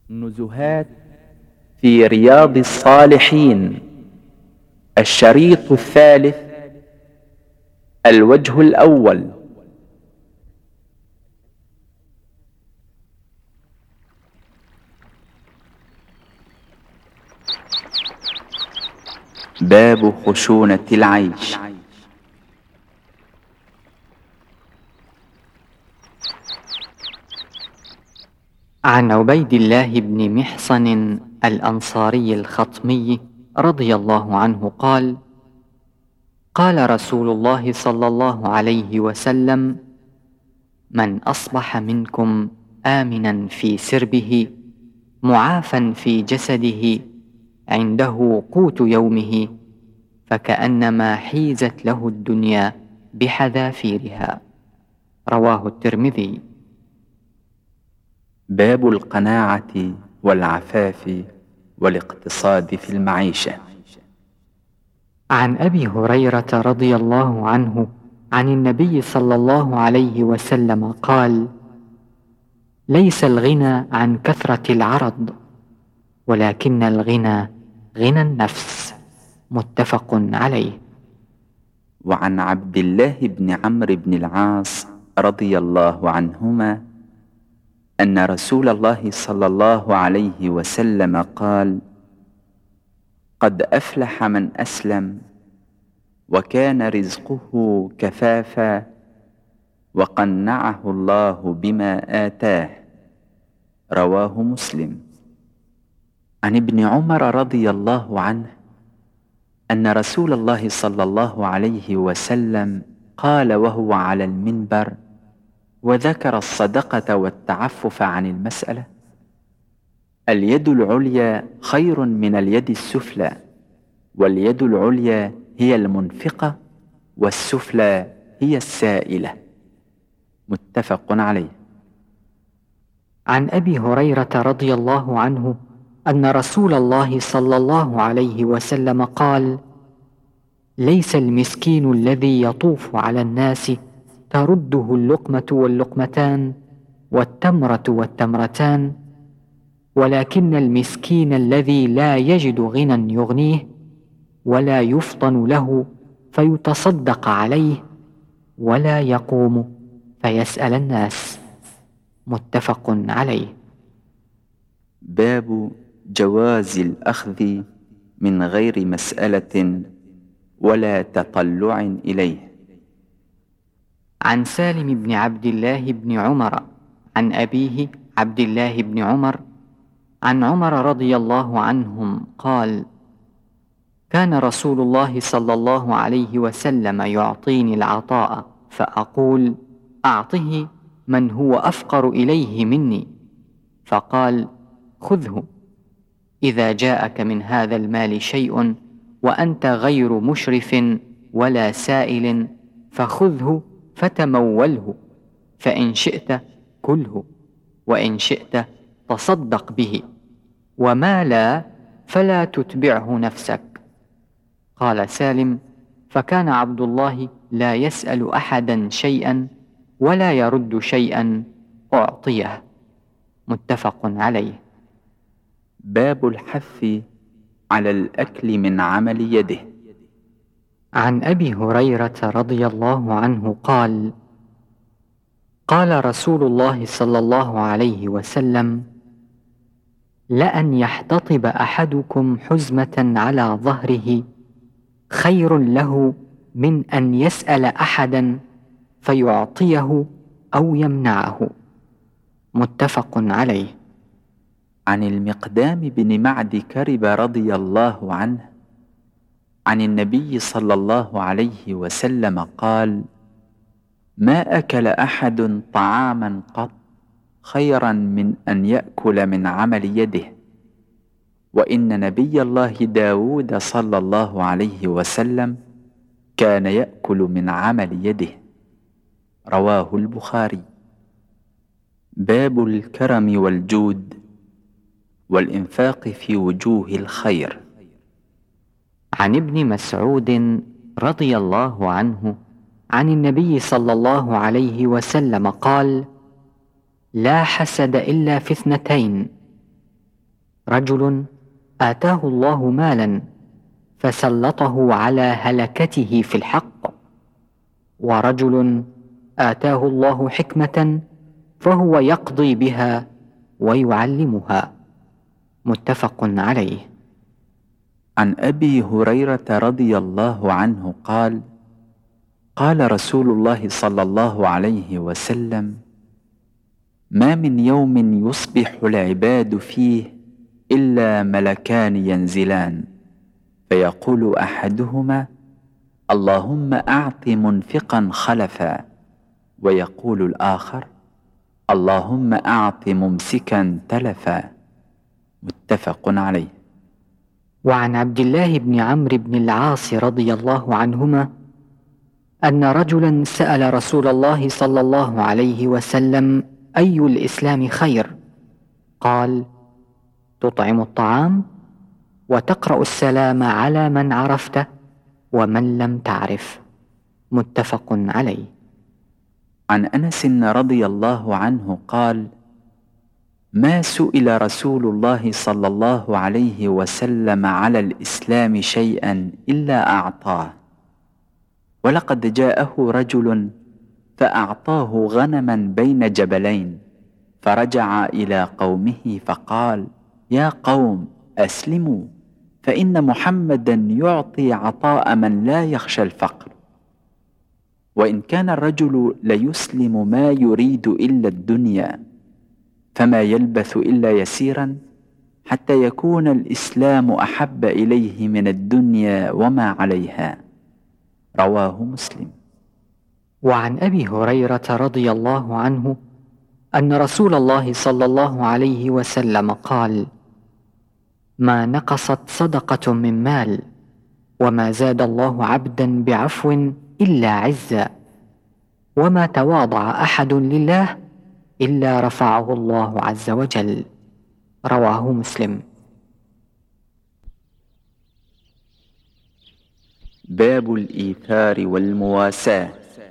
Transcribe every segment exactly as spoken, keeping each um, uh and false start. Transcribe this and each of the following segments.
نزهات في رياض الصالحين. الشريط الثالث. الوجه الأول. باب خشونة العيش. عن عبيد الله بن محصن الأنصاري الخطمي رضي الله عنه قال: قال رسول الله صلى الله عليه وسلم: من أصبح منكم آمنا في سربه معافا في جسده عنده قوت يومه فكأنما حيزت له الدنيا بحذافيرها. رواه الترمذي. باب القناعة والعفاف والاقتصاد في المعيشة. عن أبي هريرة رضي الله عنه عن النبي صلى الله عليه وسلم قال: ليس الغنى عن كثرة العرض ولكن الغنى غنى النفس. متفق عليه. وعن عبد الله بن عمرو بن العاص رضي الله عنهما أن رسول الله صلى الله عليه وسلم قال: قد أفلح من أسلم وكان رزقه كفافا وقنعه الله بما آتاه. رواه مسلم. عن ابن عمر رضي الله عنه أن رسول الله صلى الله عليه وسلم قال وهو على المنبر وذكر الصدقة والتعفف عن المسألة: اليد العليا خير من اليد السفلى، واليد العليا هي المنفقة والسفلى هي السائلة. متفق عليه. عن أبي هريرة رضي الله عنه أن رسول الله صلى الله عليه وسلم قال: ليس المسكين الذي يطوف على الناس ترده اللقمة واللقمتان والتمرة والتمرتان، ولكن المسكين الذي لا يجد غنى يغنيه ولا يفطن له فيتصدق عليه ولا يقوم فيسأل الناس. متفق عليه. باب جواز الأخذ من غير مسألة ولا تطلع إليه. عن سالم بن عبد الله بن عمر عن أبيه عبد الله بن عمر عن عمر رضي الله عنهم قال: كان رسول الله صلى الله عليه وسلم يعطيني العطاء فأقول: أعطه من هو أفقر إليه مني، فقال: خذه. إذا جاءك من هذا المال شيء وأنت غير مشرف ولا سائل فخذه فتموله، فإن شئت كله وإن شئت تصدق به، وما لا فلا تتبعه نفسك. قال سالم: فكان عبد الله لا يسأل أحدا شيئا ولا يرد شيئا أعطيه. متفق عليه. باب الحث على الأكل من عمل يده. عن أبي هريرة رضي الله عنه قال: قال رسول الله صلى الله عليه وسلم: لأن يحتطب أحدكم حزمة على ظهره خير له من أن يسأل أحدا فيعطيه أو يمنعه. متفق عليه. عن المقدام بن معد كرب رضي الله عنه عن النبي صلى الله عليه وسلم قال: ما أكل أحد طعاما قط خيرا من أن يأكل من عمل يده، وإن نبي الله داود صلى الله عليه وسلم كان يأكل من عمل يده. رواه البخاري. باب الكرم والجود والإنفاق في وجوه الخير. عن ابن مسعود رضي الله عنه عن النبي صلى الله عليه وسلم قال: لا حسد إلا في اثنتين: رجل آتاه الله مالا فسلطه على هلكته في الحق، ورجل آتاه الله حكمة فهو يقضي بها ويعلمها. متفق عليه. عن أبي هريرة رضي الله عنه قال: قال رسول الله صلى الله عليه وسلم: ما من يوم يصبح العباد فيه إلا ملكان ينزلان، فيقول أحدهما: اللهم أعط منفقا خلفا، ويقول الآخر: اللهم أعط ممسكا تلفا. متفق عليه. وعن عبد الله بن عمرو بن العاص رضي الله عنهما أن رجلا سأل رسول الله صلى الله عليه وسلم: أي الإسلام خير؟ قال: تطعم الطعام وتقرأ السلام على من عرفت ومن لم تعرف. متفق عليه. عن أنس رضي الله عنه قال: ما سئل رسول الله صلى الله عليه وسلم على الإسلام شيئا إلا أعطاه، ولقد جاءه رجل فأعطاه غنما بين جبلين، فرجع إلى قومه فقال: يا قوم أسلموا، فإن محمدا يعطي عطاء من لا يخشى الفقر. وإن كان الرجل ليسلم ما يريد إلا الدنيا، فما يلبث إلا يسيرا حتى يكون الإسلام أحب إليه من الدنيا وما عليها. رواه مسلم. وعن أبي هريرة رضي الله عنه أن رسول الله صلى الله عليه وسلم قال: ما نقصت صدقة من مال، وما زاد الله عبدا بعفو إلا عزا، وما تواضع أحد لله إلا رفعه الله عز وجل. رواه مسلم. باب الإيثار والمواساة.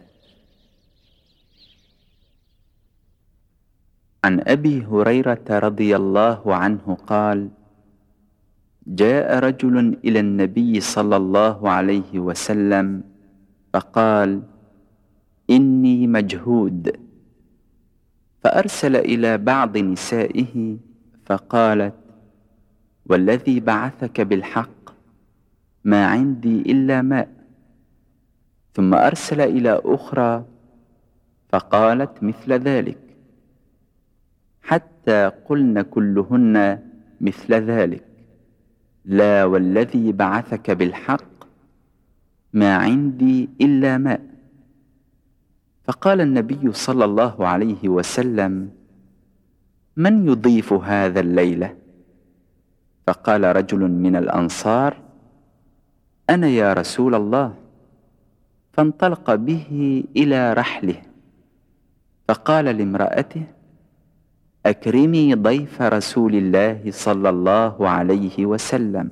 عن أبي هريرة رضي الله عنه قال: جاء رجل إلى النبي صلى الله عليه وسلم فقال: إني مجهود، فأرسل إلى بعض نسائه فقالت: والذي بعثك بالحق ما عندي إلا ماء. ثم أرسل إلى أخرى فقالت مثل ذلك، حتى قلن كلهن مثل ذلك: لا والذي بعثك بالحق ما عندي إلا ماء. فقال النبي صلى الله عليه وسلم: من يضيف هذا الليلة؟ فقال رجل من الأنصار: أنا يا رسول الله. فانطلق به إلى رحله، فقال لامرأته: أكرمي ضيف رسول الله صلى الله عليه وسلم.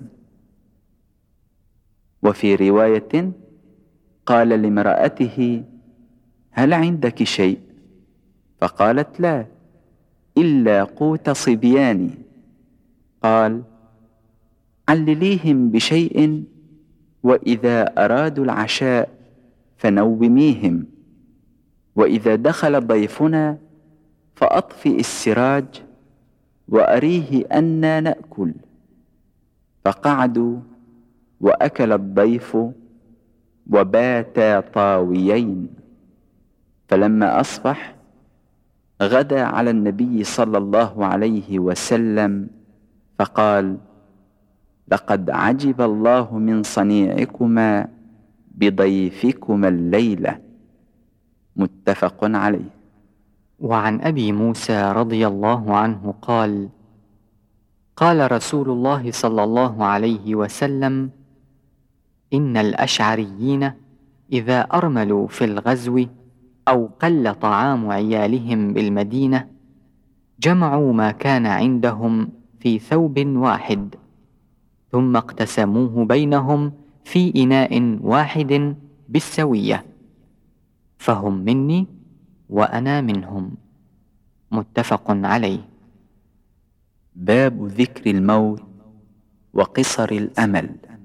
وفي رواية قال لامرأته: هل عندك شيء؟ فقالت: لا، إلا قوت صبياني. قال: علليهم بشيء، وإذا أرادوا العشاء فنوميهم، وإذا دخل ضيفنا فأطفئ السراج وأريه أنا نأكل. فقعدوا وأكل الضيف وباتا طاويين. فلما أصبح غدا على النبي صلى الله عليه وسلم فقال: لقد عجب الله من صنيعكما بضيفكما الليلة. متفق عليه. وعن أبي موسى رضي الله عنه قال: قال رسول الله صلى الله عليه وسلم: إن الأشعريين إذا أرملوا في الغزو أو قل طعام عيالهم بالمدينة جمعوا ما كان عندهم في ثوب واحد، ثم اقتسموه بينهم في إناء واحد بالسوية، فهم مني وأنا منهم. متفق عليه. باب ذكر الموت وقصر الأمل.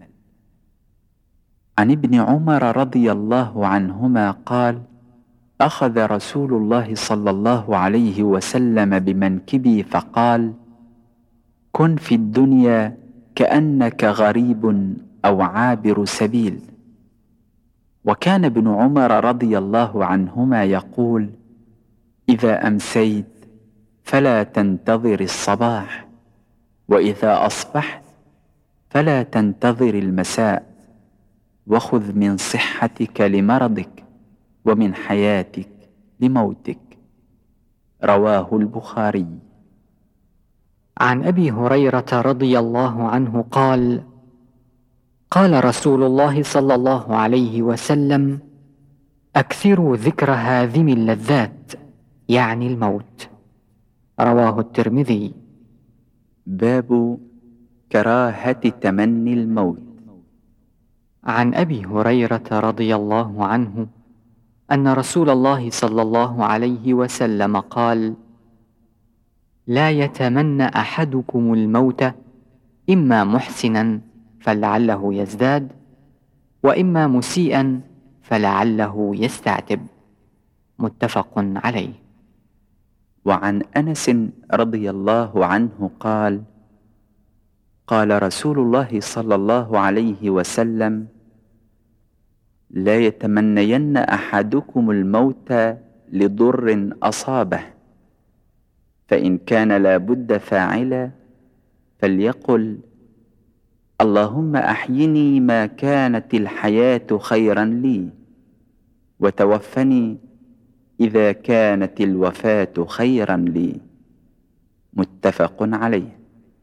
عن ابن عمر رضي الله عنهما قال: أخذ رسول الله صلى الله عليه وسلم بمنكبي فقال: كن في الدنيا كأنك غريب أو عابر سبيل. وكان ابن عمر رضي الله عنهما يقول: إذا أمسيت فلا تنتظر الصباح، وإذا أصبحت فلا تنتظر المساء، وخذ من صحتك لمرضك ومن حياتك لموتك. رواه البخاري. عن أبي هريرة رضي الله عنه قال: قال رسول الله صلى الله عليه وسلم: أكثروا ذكر هاذم اللذات، يعني الموت. رواه الترمذي. باب كراهة تمني الموت. عن أبي هريرة رضي الله عنه أن رسول الله صلى الله عليه وسلم قال: لا يتمنى أحدكم الموت، إما محسنا فلعله يزداد، وإما مسيئا فلعله يستعتب. متفق عليه. وعن أنس رضي الله عنه قال: قال رسول الله صلى الله عليه وسلم: لا يتمنين أحدكم الموت لضر أصابه، فإن كان لا بد فاعلا فليقل: اللهم أحيني ما كانت الحياة خيرا لي، وتوفني إذا كانت الوفاة خيرا لي. متفق عليه.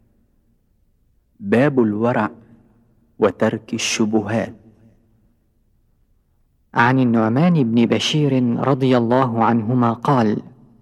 باب الورع وترك الشبهات. عن النعمان بن بشير رضي الله عنهما قال: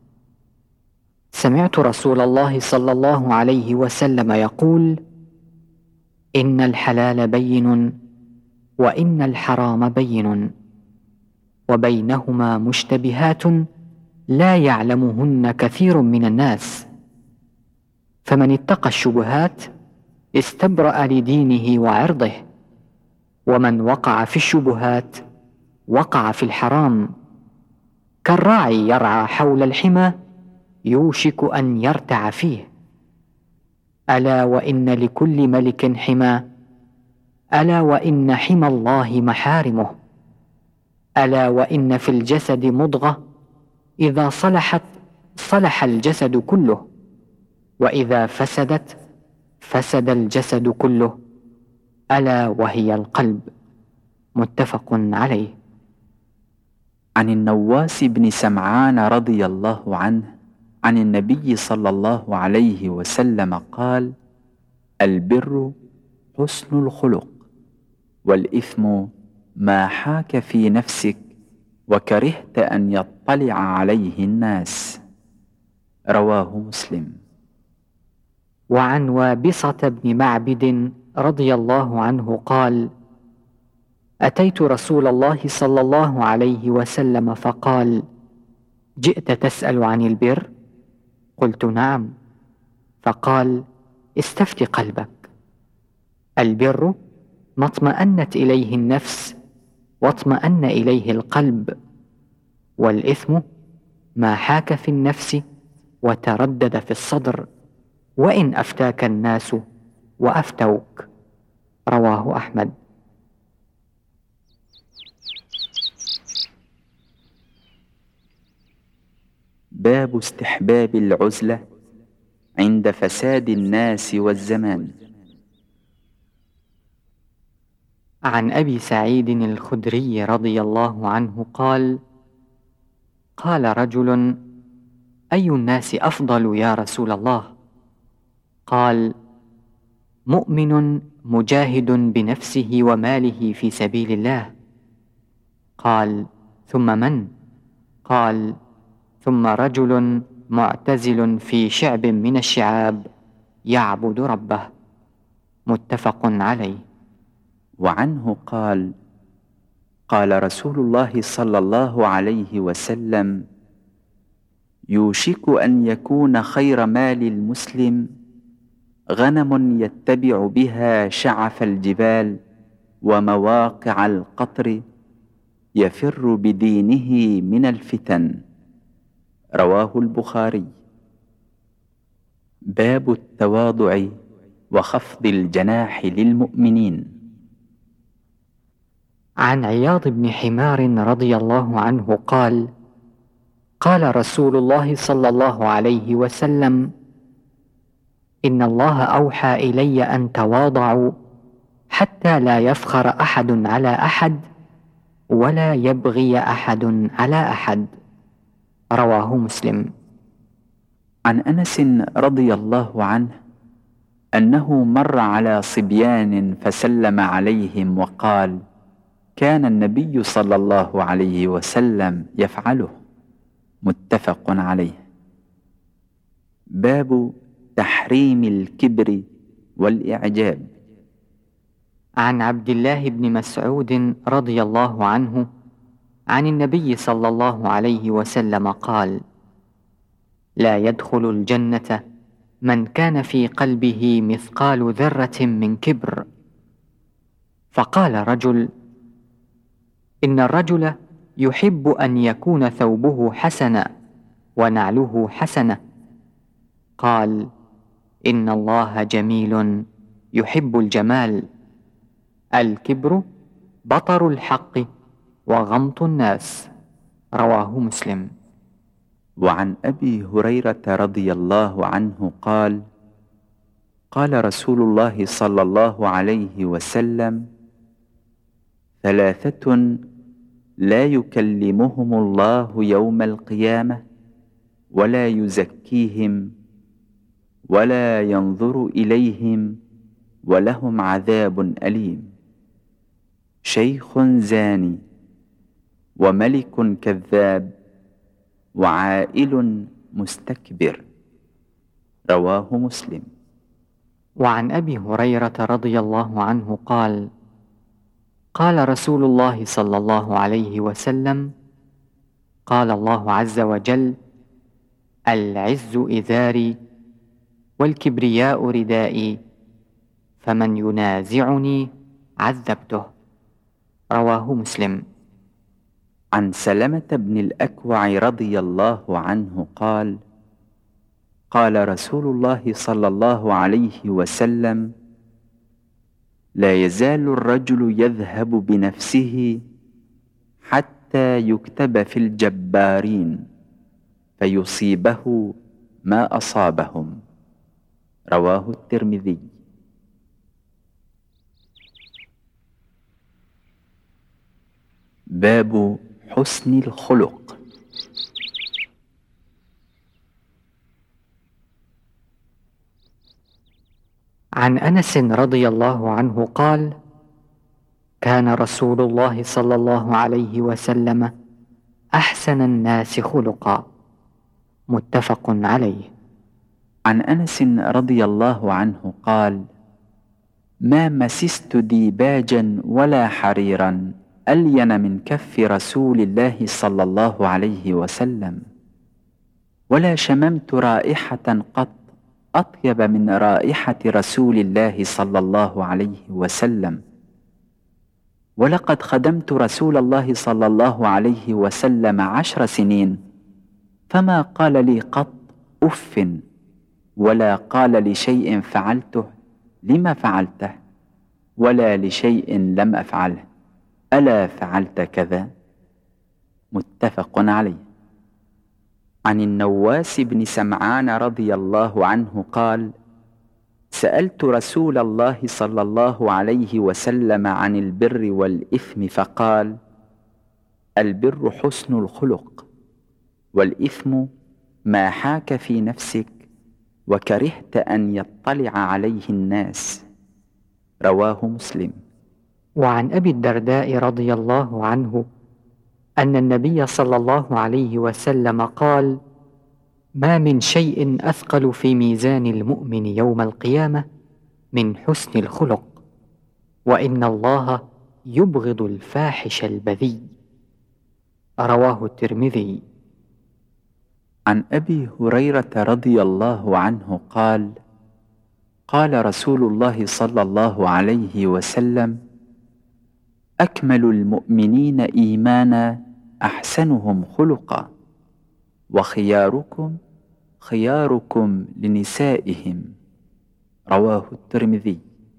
سمعت رسول الله صلى الله عليه وسلم يقول: إن الحلال بين وإن الحرام بين، وبينهما مشتبهات لا يعلمهن كثير من الناس، فمن اتقى الشبهات استبرأ لدينه وعرضه، ومن وقع في الشبهات وقع في الحرام. كالراعي يرعى حول الحمى يوشك أن يرتع فيه. ألا وإن لكل ملك حمى، ألا وإن حمى الله محارمه، ألا وإن في الجسد مضغة إذا صلحت صلح الجسد كله، وإذا فسدت فسد الجسد كله، ألا وهي القلب. متفق عليه. عن النواس بن سمعان رضي الله عنه عن النبي صلى الله عليه وسلم قال: البر حسن الخلق، والإثم ما حاك في نفسك وكرهت أن يطلع عليه الناس. رواه مسلم. وعن وابصة بن معبد رضي الله عنه قال: أتيت رسول الله صلى الله عليه وسلم فقال: جئت تسأل عن البر؟ قلت: نعم. فقال: استفت قلبك. البر ما اطمأنت إليه النفس واطمأن إليه القلب، والإثم ما حاك في النفس وتردد في الصدر، وإن أفتاك الناس وأفتوك. رواه أحمد. باب استحباب العزلة عند فساد الناس والزمان. عن أبي سعيد الخدري رضي الله عنه قال: قال رجل: أي الناس أفضل يا رسول الله؟ قال: مؤمن مجاهد بنفسه وماله في سبيل الله. قال: ثم من؟ قال: ثم رجل معتزل في شعب من الشعاب يعبد ربه. متفق عليه. وعنه قال: قال رسول الله صلى الله عليه وسلم: يوشك أن يكون خير مال المسلم غنم يتبع بها شعف الجبال ومواقع القطر، يفر بدينه من الفتن. رواه البخاري. باب التواضع وخفض الجناح للمؤمنين. عن عياض بن حمار رضي الله عنه قال: قال رسول الله صلى الله عليه وسلم: إن الله أوحى إلي أن تواضعوا حتى لا يفخر أحد على أحد ولا يبغي أحد على أحد. رواه مسلم. عن أنس رضي الله عنه أنه مر على صبيان فسلم عليهم وقال: كان النبي صلى الله عليه وسلم يفعله. متفق عليه. باب تحريم الكبر والإعجاب. عن عبد الله بن مسعود رضي الله عنه عن النبي صلى الله عليه وسلم قال: لا يدخل الجنة من كان في قلبه مثقال ذرة من كبر. فقال رجل: إن الرجل يحب أن يكون ثوبه حسنا ونعله حسنة. قال: إن الله جميل يحب الجمال. الكبر بطر الحق وغمط الناس. رواه مسلم. وعن أبي هريرة رضي الله عنه قال: قال رسول الله صلى الله عليه وسلم: ثلاثة لا يكلمهم الله يوم القيامة ولا يزكيهم ولا ينظر إليهم ولهم عذاب أليم: شيخ زاني وملك كذاب وعائل مستكبر. رواه مسلم. وعن أبي هريرة رضي الله عنه قال: قال رسول الله صلى الله عليه وسلم: قال الله عز وجل: العز إزاري والكبرياء ردائي فمن ينازعني عذبته. رواه مسلم. عن سلمة بن الأكوع رضي الله عنه قال: قال رسول الله صلى الله عليه وسلم: لا يزال الرجل يذهب بنفسه حتى يكتب في الجبارين فيصيبه ما أصابهم. رواه الترمذي. باب حسن الخلق. عن أنس رضي الله عنه قال: كان رسول الله صلى الله عليه وسلم أحسن الناس خلقا. متفق عليه. عن أنس رضي الله عنه قال: ما مسست ديباجا ولا حريرا ألين من كف رسول الله صلى الله عليه وسلم، ولا شممت رائحة قط أطيب من رائحة رسول الله صلى الله عليه وسلم، ولقد خدمت رسول الله صلى الله عليه وسلم عشر سنين فما قال لي قط أف، ولا قال لشيء فعلته لما فعلته، ولا لشيء لم أفعله ألا فعلت كذا. متفق عليه. عن النواس بن سمعان رضي الله عنه قال: سألت رسول الله صلى الله عليه وسلم عن البر والإثم فقال: البر حسن الخلق، والإثم ما حاك في نفسك وكرهت أن يطلع عليه الناس. رواه مسلم. وعن أبي الدرداء رضي الله عنه أن النبي صلى الله عليه وسلم قال: ما من شيء أثقل في ميزان المؤمن يوم القيامة من حسن الخلق، وإن الله يبغض الفاحش البذيء. رواه الترمذي. عن أبي هريرة رضي الله عنه قال: قال رسول الله صلى الله عليه وسلم: أكمل المؤمنين إيمانا أحسنهم خلقا، وخياركم خياركم لنسائهم. رواه الترمذي.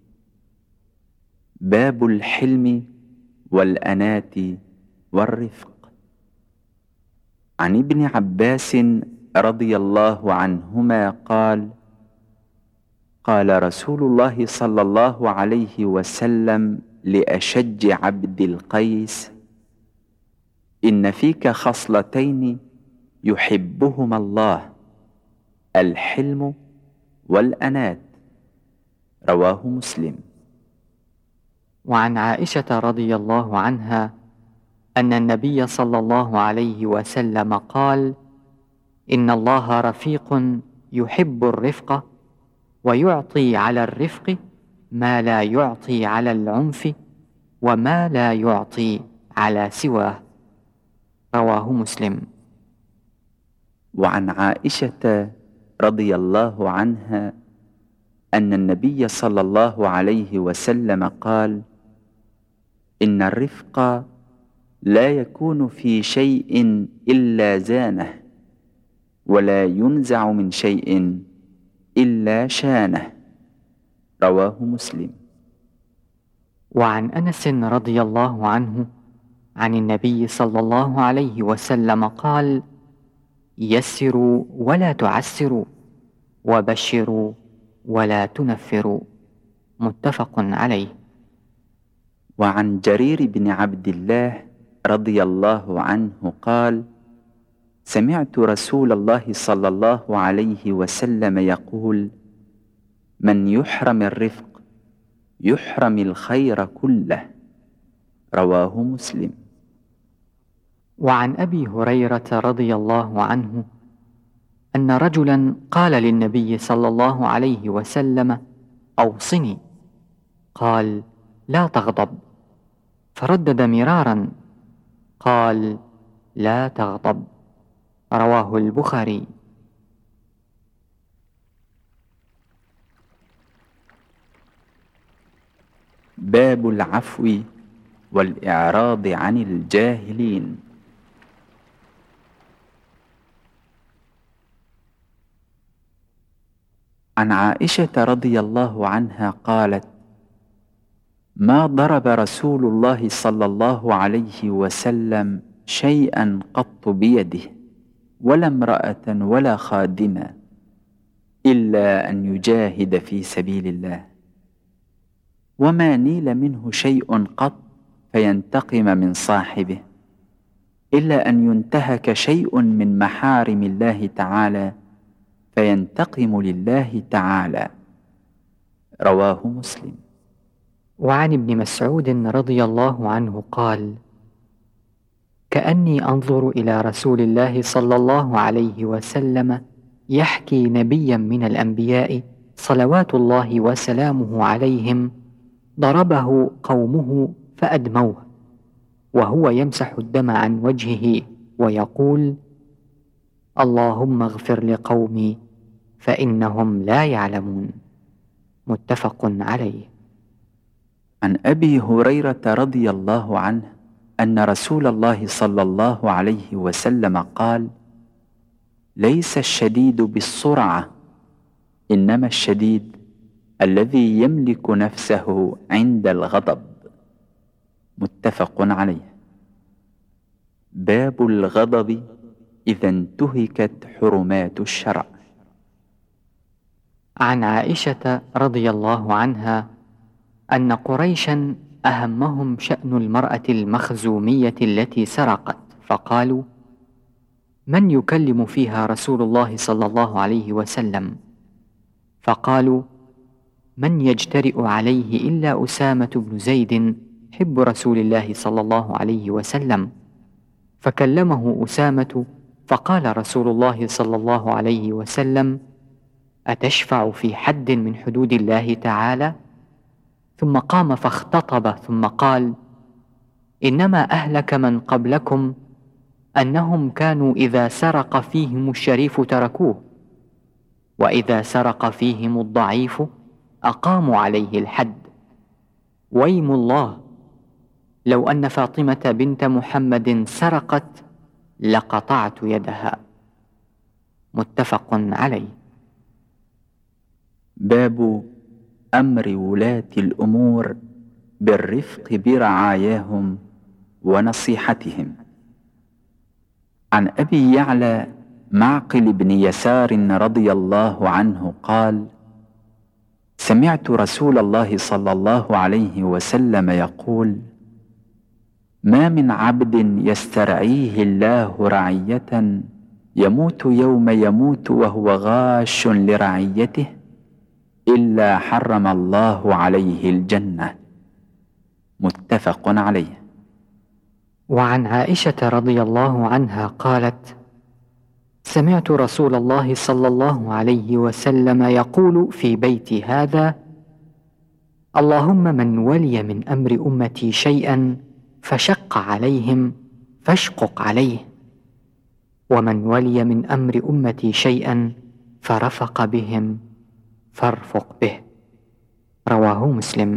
باب الحلم والأنات والرفق. عن ابن عباس رضي الله عنهما قال: قال رسول الله صلى الله عليه وسلم لأشج عبد القيس: إن فيك خصلتين يحبهما الله، الحلم والأنات. رواه مسلم. وعن عائشة رضي الله عنها أن النبي صلى الله عليه وسلم قال: إن الله رفيق يحب الرفق، ويعطي على الرفق ما لا يعطي على العنف، وما لا يعطي على سواه. رواه مسلم. وعن عائشة رضي الله عنها أن النبي صلى الله عليه وسلم قال: إن الرفق لا يكون في شيء إلا زانه، ولا ينزع من شيء إلا شانه. رواه مسلم. وعن أنس رضي الله عنه عن النبي صلى الله عليه وسلم قال: يسروا ولا تعسروا، وبشروا ولا تنفروا. متفق عليه. وعن جرير بن عبد الله رضي الله عنه قال: سمعت رسول الله صلى الله عليه وسلم يقول: من يحرم الرفق يحرم الخير كله. رواه مسلم. وعن أبي هريرة رضي الله عنه أن رجلا قال للنبي صلى الله عليه وسلم: أوصني. قال: لا تغضب. فردد مرارا قال: لا تغضب. رواه البخاري. باب العفو والإعراض عن الجاهلين. عن عائشة رضي الله عنها قالت: ما ضرب رسول الله صلى الله عليه وسلم شيئا قط بيده، ولا امرأة ولا خادما، إلا أن يجاهد في سبيل الله، وما نيل منه شيء قط فينتقم من صاحبه، إلا أن ينتهك شيء من محارم الله تعالى فينتقم لله تعالى. رواه مسلم. وعن ابن مسعود رضي الله عنه قال: كأني أنظر إلى رسول الله صلى الله عليه وسلم يحكي نبيا من الأنبياء صلوات الله وسلامه عليهم ضربه قومه فأدموه، وهو يمسح الدم عن وجهه ويقول: اللهم اغفر لقومي فإنهم لا يعلمون. متفق عليه. عن أبي هريرة رضي الله عنه أن رسول الله صلى الله عليه وسلم قال: ليس الشديد بالسرعة، إنما الشديد الذي يملك نفسه عند الغضب. متفق عليه. باب الغضب إذا انتهكت حرمات الشرع. عن عائشة رضي الله عنها أن قريشا أهمهم شأن المرأة المخزومية التي سرقت، فقالوا: من يكلم فيها رسول الله صلى الله عليه وسلم؟ فقالوا: من يجترئ عليه إلا أسامة بن زيد حب رسول الله صلى الله عليه وسلم. فكلمه أسامة فقال رسول الله صلى الله عليه وسلم: أتشفع في حد من حدود الله تعالى؟ ثم قام فاختطب ثم قال: إنما أهلك من قبلكم أنهم كانوا إذا سرق فيهم الشريف تركوه، وإذا سرق فيهم الضعيف أقاموا عليه الحد. ويم الله لو أن فاطمة بنت محمد سرقت لقطعت يدها. متفق عليه. باب أمر ولاة الأمور بالرفق برعاياهم ونصيحتهم. عن أبي يعلى معقل بن يسار رضي الله عنه قال: سمعت رسول الله صلى الله عليه وسلم يقول: ما من عبد يسترعيه الله رعية يموت يوم يموت وهو غاش لرعيته إلا حرم الله عليه الجنة. متفق عليه. وعن عائشة رضي الله عنها قالت: سمعت رسول الله صلى الله عليه وسلم يقول في بيتي هذا: اللهم من ولي من أمر أمتي شيئا فشق عليهم فاشقق عليه، ومن ولي من أمر أمتي شيئا فرفق بهم فارفق به. رواه مسلم.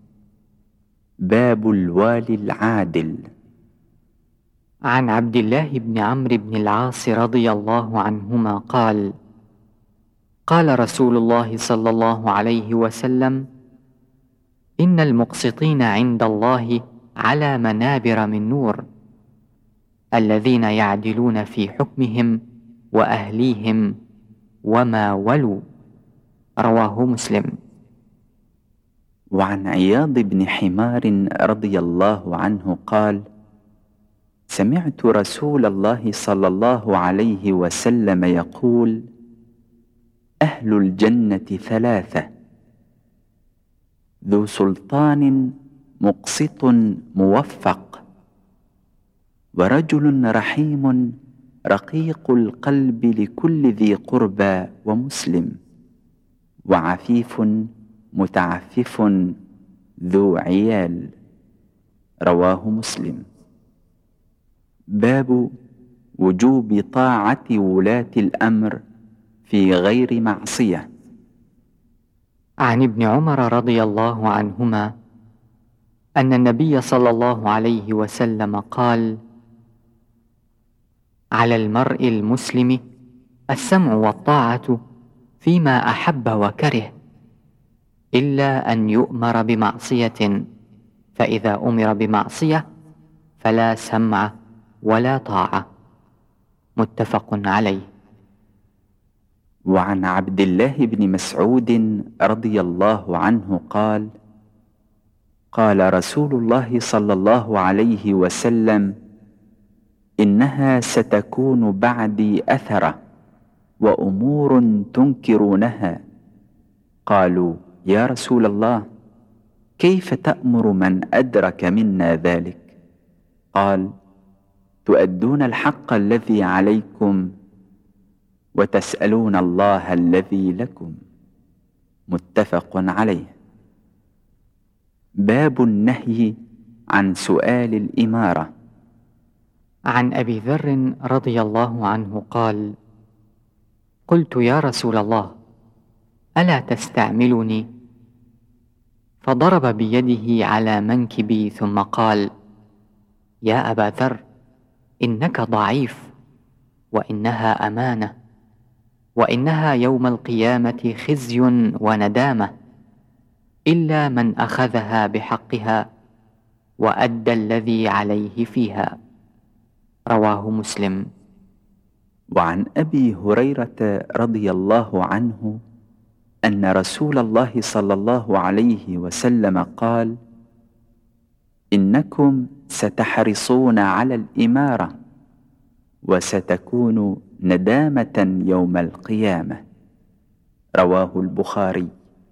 باب الوالي العادل. عن عبد الله بن عمرو بن العاص رضي الله عنهما قال: قال رسول الله صلى الله عليه وسلم: إن المقسطين عند الله على منابر من نور، الذين يعدلون في حكمهم وأهليهم وما ولوا. رواه مسلم. وعن عياض بن حمار رضي الله عنه قال: سمعت رسول الله صلى الله عليه وسلم يقول: أهل الجنة ثلاثة: ذو سلطان مقسط موفق، ورجل رحيم رقيق القلب لكل ذي قربى ومسلم، وعفيف متعفف ذو عيال. رواه مسلم. باب وجوب طاعة ولاة الأمر في غير معصية. عن ابن عمر رضي الله عنهما أن النبي صلى الله عليه وسلم قال: على المرء المسلم السمع والطاعة فيما أحب وكره، إلا أن يؤمر بمعصية، فإذا أمر بمعصية فلا سمع ولا طاعة. متفق عليه. وعن عبد الله بن مسعود رضي الله عنه قال: قال رسول الله صلى الله عليه وسلم: إنها ستكون بعدي أثرة وأمور تنكرونها. قالوا: يا رسول الله، كيف تأمر من أدرك منا ذلك؟ قال: تؤدون الحق الذي عليكم وتسألون الله الذي لكم. متفق عليه. باب النهي عن سؤال الإمارة. عن أبي ذر رضي الله عنه قال: قلت يا رسول الله، ألا تستعملني؟ فضرب بيده على منكبي ثم قال: يا أبا ذر، إنك ضعيف، وإنها أمانة، وإنها يوم القيامة خزي وندامة، إلا من أخذها بحقها وأدى الذي عليه فيها. رواه مسلم. وعن أبي هريرة رضي الله عنه أن رسول الله صلى الله عليه وسلم قال: إنكم ستحرصون على الإمارة، وستكون ندامة يوم القيامة. رواه البخاري.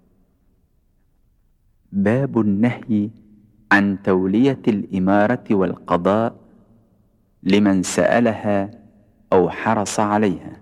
باب النهي عن تولية الإمارة والقضاء لمن سألها أو حرص عليها.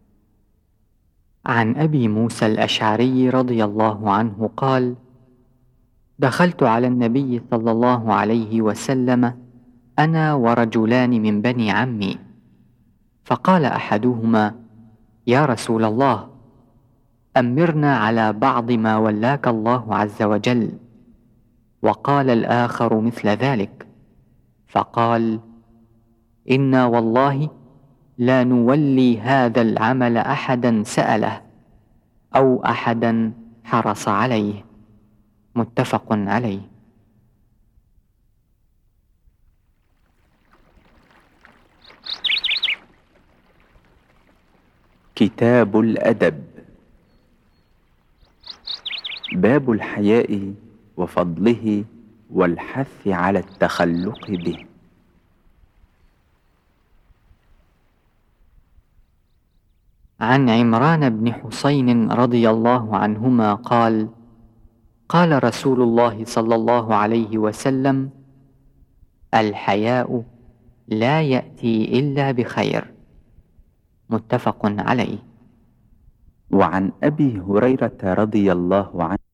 عن أبي موسى الأشعري رضي الله عنه قال: دخلت على النبي صلى الله عليه وسلم أنا ورجلان من بني عمي، فقال أحدهما: يا رسول الله، أمرنا على بعض ما ولاك الله عز وجل. وقال الآخر مثل ذلك، فقال: إنا والله لا نولي هذا العمل أحدا سأله أو أحدا حرص عليه. متفق عليه. كتاب الأدب. باب الحياء وفضله والحث على التخلق به. عن عمران بن حسين رضي الله عنهما قال: قال رسول الله صلى الله عليه وسلم: الحياء لا يأتي إلا بخير. متفق عليه. وعن أبي هريرة رضي الله عنه